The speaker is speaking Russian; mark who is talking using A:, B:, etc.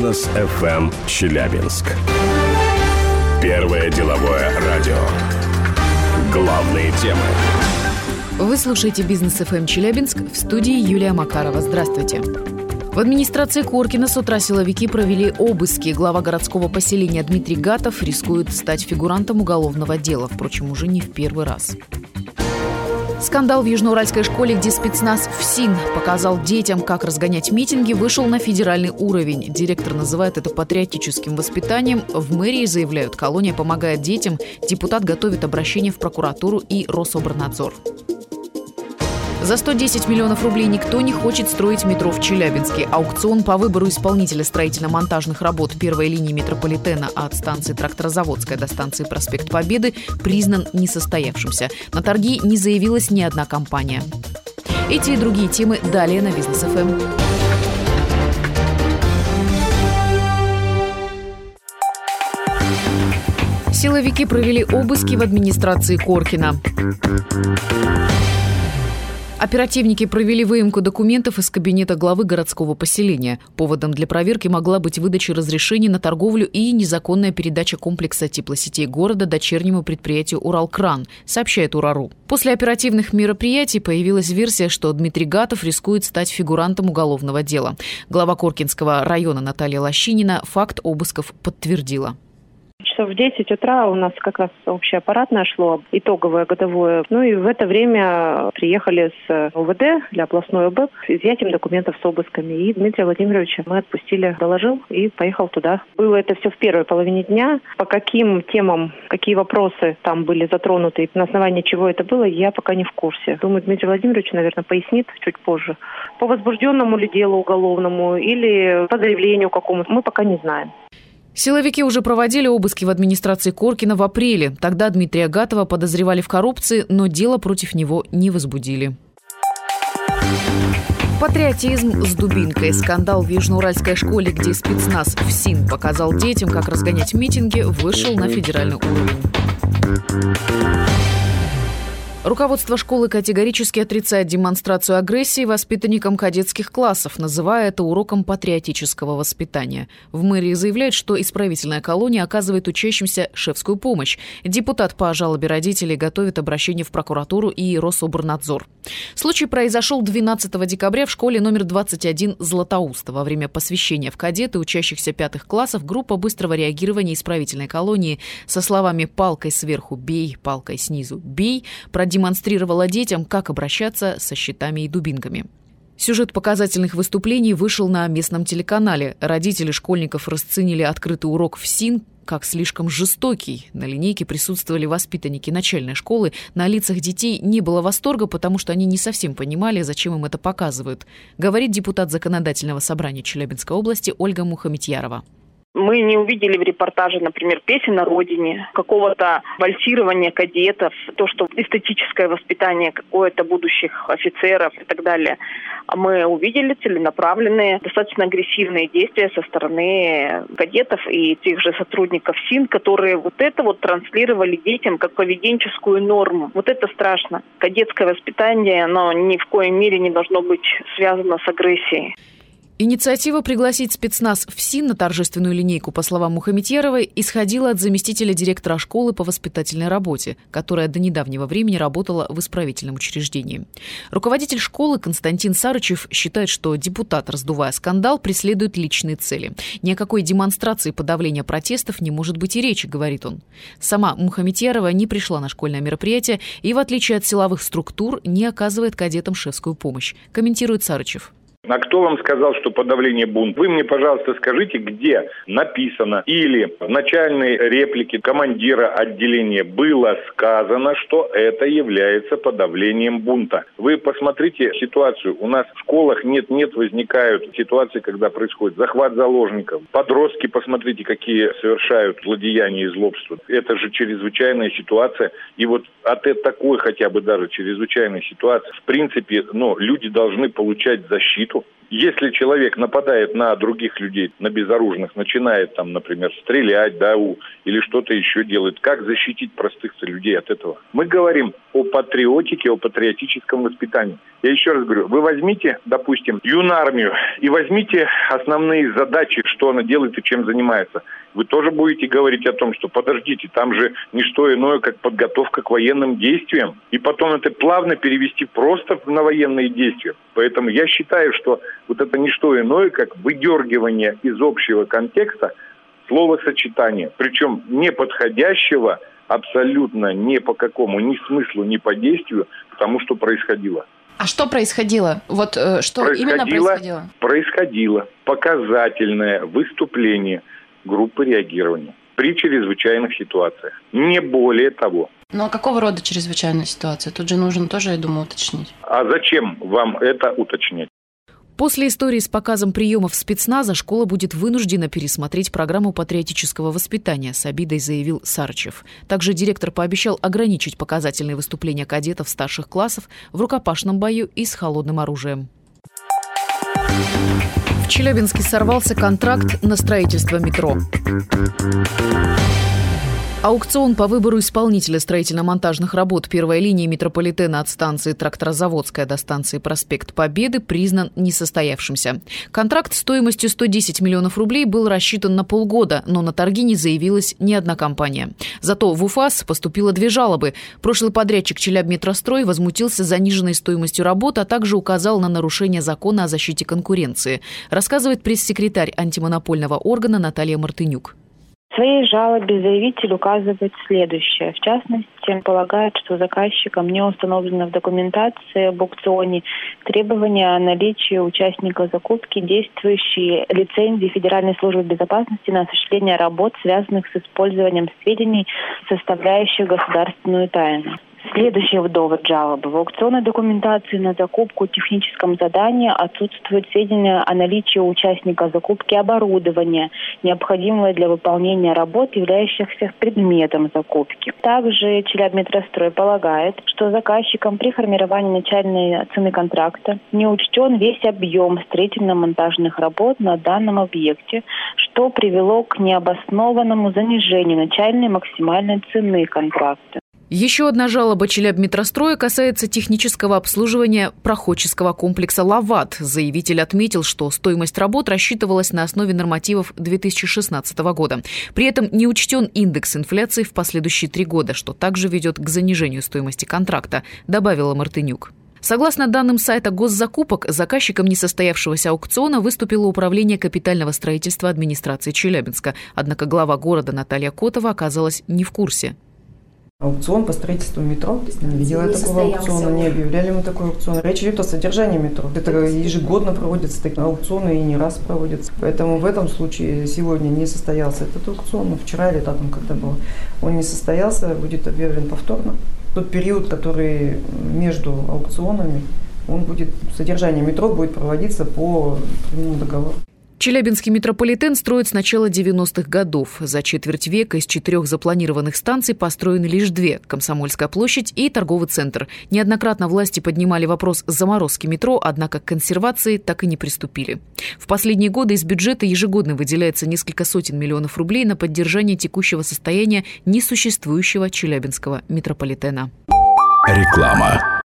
A: Бизнес FM Челябинск. Первое деловое радио. Главные темы.
B: Вы слушаете Бизнес FM Челябинск, в студии Юлия Макарова. Здравствуйте. В администрации Коркина с утра силовики провели обыски. Глава городского поселения Дмитрий Гатов рискует стать фигурантом уголовного дела, впрочем, уже не в первый раз. Скандал в южноуральской школе, где спецназ ФСИН показал детям, как разгонять митинги, вышел на федеральный уровень. Директор называет это патриотическим воспитанием. В мэрии заявляют, колония помогает детям. Депутат готовит обращение в прокуратуру и Рособорнадзор. За 110 миллионов рублей никто не хочет строить метро в Челябинске. Аукцион по выбору исполнителя строительно-монтажных работ первой линии метрополитена от станции Тракторозаводская до станции Проспект Победы признан несостоявшимся. На торги не заявилась ни одна компания. Эти и другие темы далее на Бизнес FM. Силовики провели обыски в администрации Коркина. Оперативники провели выемку документов из кабинета главы городского поселения. Поводом для проверки могла быть выдача разрешений на торговлю и незаконная передача комплекса теплосетей города дочернему предприятию «Уралкран», сообщает Урару. После оперативных мероприятий появилась версия, что Дмитрий Гатов рискует стать фигурантом уголовного дела. Глава Коркинского района Наталья Лощинина факт обысков подтвердила.
C: Часов в 10 утра у нас как раз общеаппаратное шло, итоговое, годовое. И в это время приехали с ОВД для областной ОБЭП с изъятием документов с обысками. И Дмитрия Владимировича мы отпустили, доложил и поехал туда. Было это все в первой половине дня. По каким темам, какие вопросы там были затронуты, на основании чего это было, я пока не в курсе. Думаю, Дмитрий Владимирович, наверное, пояснит чуть позже. По возбужденному ли делу уголовному или по заявлению какому-то, мы пока не знаем.
B: Силовики уже проводили обыски в администрации Коркина в апреле. Тогда Дмитрия Гатова подозревали в коррупции, но дело против него не возбудили. Патриотизм с дубинкой. Скандал в южноуральской школе, где спецназ ФСИН показал детям, как разгонять митинги, вышел на федеральный уровень. Руководство школы категорически отрицает демонстрацию агрессии воспитанникам кадетских классов, называя это уроком патриотического воспитания. В мэрии заявляют, что исправительная колония оказывает учащимся шефскую помощь. Депутат по жалобе родителей готовит обращение в прокуратуру и Рособорнадзор. Случай произошел 12 декабря в школе номер 21 Златоуста. Во время посвящения в кадеты учащихся 5 классов группа быстрого реагирования исправительной колонии со словами «палкой сверху бей, палкой снизу бей» продемонстрировала детям, как обращаться со щитами и дубинками. Сюжет показательных выступлений вышел на местном телеканале. Родители школьников расценили открытый урок ФСИН как слишком жестокий. На линейке присутствовали воспитанники начальной школы. На лицах детей не было восторга, потому что они не совсем понимали, зачем им это показывают, говорит депутат Законодательного собрания Челябинской области Ольга Мухаметьярова.
D: Мы не увидели в репортаже, например, песен о родине, какого-то вальсирования кадетов, то, что эстетическое воспитание какое-то будущих офицеров и так далее. А мы увидели целенаправленные, достаточно агрессивные действия со стороны кадетов и тех же сотрудников СИН, которые вот это транслировали детям как поведенческую норму. Вот это страшно. Кадетское воспитание, оно ни в коей мере не должно быть связано с агрессией.
B: Инициатива пригласить спецназ ФСИН на торжественную линейку, по словам Мухаметьяровой, исходила от заместителя директора школы по воспитательной работе, которая до недавнего времени работала в исправительном учреждении. Руководитель школы Константин Сарычев считает, что депутат, раздувая скандал, преследует личные цели. Ни о какой демонстрации подавления протестов не может быть и речи, говорит он. Сама Мухаметьярова не пришла на школьное мероприятие и, в отличие от силовых структур, не оказывает кадетам шефскую помощь, комментирует Сарычев.
E: А кто вам сказал, что подавление бунта? Вы мне, пожалуйста, скажите, где написано или в начальной реплике командира отделения было сказано, что это является подавлением бунта. Вы посмотрите ситуацию. У нас в школах нет возникают ситуации, когда происходит захват заложников. Подростки, посмотрите, какие совершают злодеяния и злобства. Это же чрезвычайная ситуация. И вот от такой хотя бы даже чрезвычайной ситуации, в принципе, люди должны получать защиту нету. Если человек нападает на других людей, на безоружных, начинает там, например, стрелять, или что-то еще делает, как защитить простых людей от этого? Мы говорим о патриотике, о патриотическом воспитании. Я еще раз говорю, вы возьмите, допустим, юнармию и возьмите основные задачи, что она делает и чем занимается. Вы тоже будете говорить о том, что подождите, там же не что иное, как подготовка к военным действиям. И потом это плавно перевести просто на военные действия. Поэтому я считаю, что вот это не что иное, как выдергивание из общего контекста словосочетания. Причем не подходящего абсолютно ни по какому, ни смыслу, ни по действию, потому что происходило.
F: А что происходило? Именно происходило?
E: Происходило показательное выступление группы реагирования при чрезвычайных ситуациях. Не более того.
F: Ну а какого рода чрезвычайная ситуация? Тут же нужно тоже, я думаю, уточнить.
E: А зачем вам это уточнять?
B: После истории с показом приемов спецназа школа будет вынуждена пересмотреть программу патриотического воспитания, с обидой заявил Сарычев. Также директор пообещал ограничить показательные выступления кадетов старших классов в рукопашном бою и с холодным оружием. В Челябинске сорвался контракт на строительство метро. Аукцион по выбору исполнителя строительно-монтажных работ первой линии метрополитена от станции Тракторозаводская до станции Проспект Победы признан несостоявшимся. Контракт стоимостью 110 миллионов рублей был рассчитан на полгода, но на торги не заявилась ни одна компания. Зато в УФАС поступило 2 жалобы. Прошлый подрядчик Челябметрострой возмутился заниженной стоимостью работ, а также указал на нарушение закона о защите конкуренции. Рассказывает пресс-секретарь антимонопольного органа Наталья Мартынюк.
G: В своей жалобе заявитель указывает следующее. В частности, полагает, что заказчикам не установлено в документации об аукционе требования о наличии участника закупки действующей лицензии Федеральной службы безопасности на осуществление работ, связанных с использованием сведений, составляющих государственную тайну. Следующий довод жалобы. В аукционной документации на закупку техническом задании отсутствуют сведения о наличии участника закупки оборудования, необходимого для выполнения работ, являющихся предметом закупки. Также Челябметрострой полагает, что заказчиком при формировании начальной цены контракта не учтен весь объем строительно-монтажных работ на данном объекте, что привело к необоснованному занижению начальной максимальной цены контракта.
B: Еще одна жалоба Челябметростроя касается технического обслуживания проходческого комплекса «Лават». Заявитель отметил, что стоимость работ рассчитывалась на основе нормативов 2016 года. При этом не учтен индекс инфляции в последующие 3 года, что также ведет к занижению стоимости контракта, добавила Мартынюк. Согласно данным сайта госзакупок, заказчиком несостоявшегося аукциона выступило Управление капитального строительства администрации Челябинска. Однако глава города Наталья Котова оказалась не в курсе.
H: Аукцион по строительству метро. Не делали такого аукциона, не объявляли мы такой аукцион. Речь идет о содержании метро. Это ежегодно проводятся такие аукционы и не раз проводятся. Поэтому в этом случае сегодня не состоялся этот аукцион. Но вчера или там, когда был, он не состоялся, будет объявлен повторно. Тот период, который между аукционами, содержание метро будет проводиться по прямому договору.
B: Челябинский метрополитен строят с начала 90-х годов. За четверть века из 4 запланированных станций построены лишь 2 – Комсомольская площадь и торговый центр. Неоднократно власти поднимали вопрос заморозки метро, однако к консервации так и не приступили. В последние годы из бюджета ежегодно выделяется несколько сотен миллионов рублей на поддержание текущего состояния несуществующего Челябинского метрополитена.
A: Реклама.